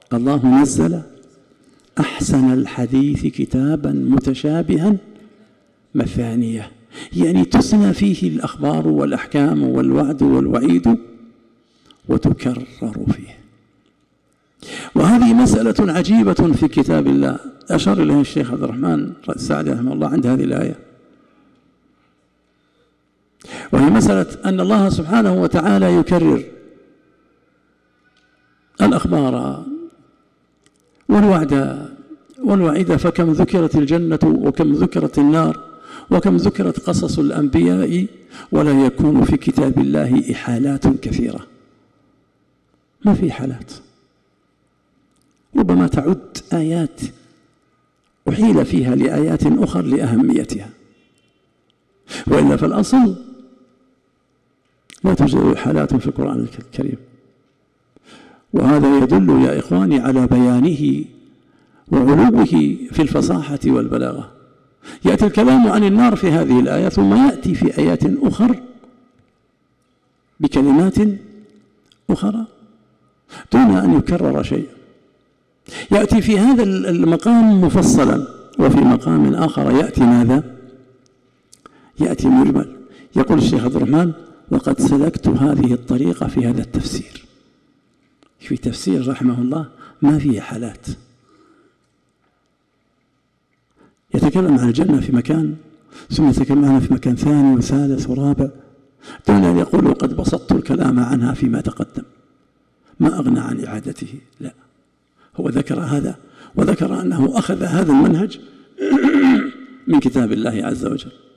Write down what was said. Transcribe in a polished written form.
الله نزل أحسن الحديث كتابا متشابها مثانية، يعني تسنى فيه الأخبار والأحكام والوعد والوعيد وتكرر فيه. وهذه مسألة عجيبة في كتاب الله أشار إليه الشيخ عبد الرحمن السعدي رحمه الله عند هذه الآية، وهي مسألة أن الله سبحانه وتعالى يكرر الأخبار والوعد والوعيد، فكم ذكرت الجنة وكم ذكرت النار وكم ذكرت قصص الأنبياء، ولا يكون في كتاب الله إحالات كثيرة. ما في حالات، ربما تعد آيات أحيل فيها لآيات أخرى لأهميتها، وإلا فالأصل لا توجد حالات في القرآن الكريم. وهذا يدل يا إخواني على بيانه وعلوه في الفصاحة والبلاغة. يأتي الكلام عن النار في هذه الآية، ثم يأتي في آيات أخرى بكلمات أخرى دون أن يكرر شيء. يأتي في هذا المقام مفصلا، وفي مقام آخر يأتي ماذا؟ يأتي مجمل. يقول الشيخ عبد الرحمن: وقد سلكت هذه الطريقة في هذا التفسير. في تفسير رحمه الله ما فيه حالات، يتكلم عن الجنة في مكان، ثم يتكلم عنها في مكان ثاني وثالث ورابع، دون أن يقول قد بسطت الكلام عنها فيما تقدم، ما أغنى عن إعادته. لا، هو ذكر هذا، وذكر أنه أخذ هذا المنهج من كتاب الله عز وجل.